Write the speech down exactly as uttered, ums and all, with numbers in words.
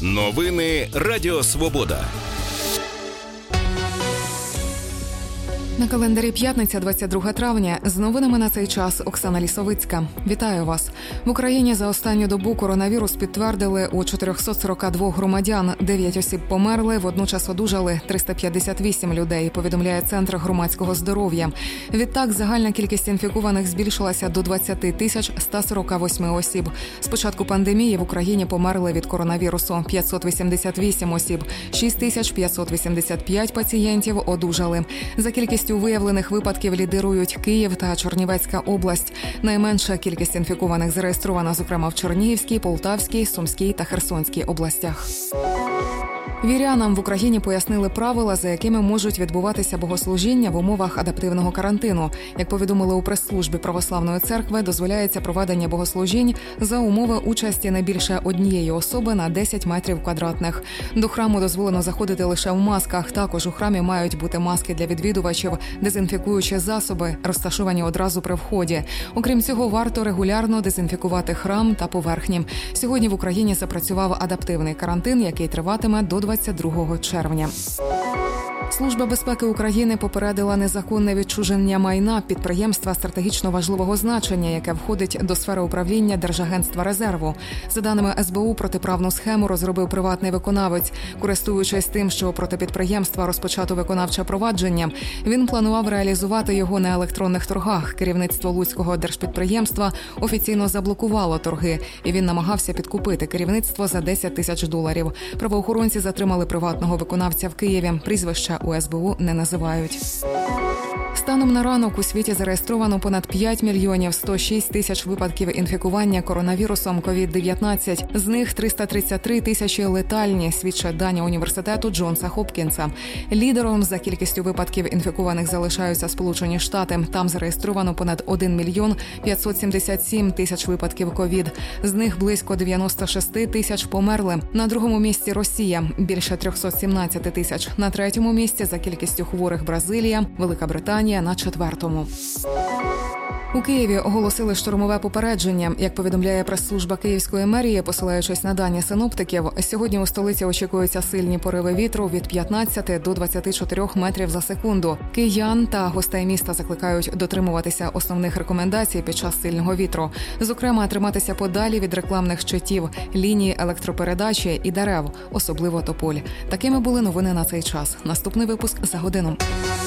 Новини Радіо Свобода. На календарі п'ятниця, двадцять друге травня. З новинами на цей час Оксана Лісовицька. Вітаю вас. В Україні за останню добу коронавірус підтвердили у чотириста сорок два громадян. дев'ять осіб померли, водночас одужали триста п'ятдесят вісім людей, повідомляє Центр громадського здоров'я. Відтак, загальна кількість інфікованих збільшилася до двадцять тисяч сто сорок вісім осіб. З початку пандемії в Україні померли від коронавірусу п'ятсот вісімдесят вісім осіб, шість тисяч п'ятсот вісімдесят п'ять пацієнтів одужали. За кількістю виявлених випадків лідирують Київ та Чернівецька область. Найменша кількість інфікованих зареєстрована, зокрема, в Чернігівській, Полтавській, Сумській та Херсонській областях. Вірянам в Україні пояснили правила, за якими можуть відбуватися богослужіння в умовах адаптивного карантину. Як повідомили у прес-службі Православної церкви, дозволяється проведення богослужінь за умови участі не більше однієї особи на десять метрів квадратних. До храму дозволено заходити лише в масках. Також у храмі мають бути маски для відвідувачів, дезінфікуючі засоби, розташовані одразу при вході. Окрім цього, варто регулярно дезінфікувати храм та поверхні. Сьогодні в Україні запрацював адаптивний карантин, який триватиме до двадцять другого червня. Служба безпеки України попередила незаконне відчуження майна підприємства стратегічно важливого значення, яке входить до сфери управління Держагентства резерву. За даними ес бе у, протиправну схему розробив приватний виконавець. Користуючись тим, що проти підприємства розпочато виконавче провадження, він планував реалізувати його на електронних торгах. Керівництво Луцького держпідприємства офіційно заблокувало торги, і він намагався підкупити керівництво за десять тисяч доларів. Правоохоронці затримали приватного виконавця в Києві. Прізвище у ес бе у не називають. Станом на ранок у світі зареєстровано понад п'ять мільйонів сто шість тисяч випадків інфікування коронавірусом ковід дев'ятнадцять. З них триста тридцять три тисячі летальні, свідчать дані університету Джонса Хопкінса. Лідером за кількістю випадків інфікованих залишаються Сполучені Штати. Там зареєстровано понад один мільйон п'ятсот сімдесят сім тисяч випадків ковід. З них близько дев'яносто шість тисяч померли. На другому місці Росія – більше триста сімнадцять тисяч. На третьому місці за кількістю хворих Бразилія, Велика Британія на четвертому. У Києві оголосили штормове попередження. Як повідомляє прес-служба Київської мерії, посилаючись на дані синоптиків, сьогодні у столиці очікуються сильні пориви вітру від п'ятнадцяти до двадцяти чотирьох метрів за секунду. Киян та гостей міста закликають дотримуватися основних рекомендацій під час сильного вітру. Зокрема, триматися подалі від рекламних щитів, лінії електропередачі і дерев, особливо тополь. Такими були новини на цей час. Наступний випуск за годину.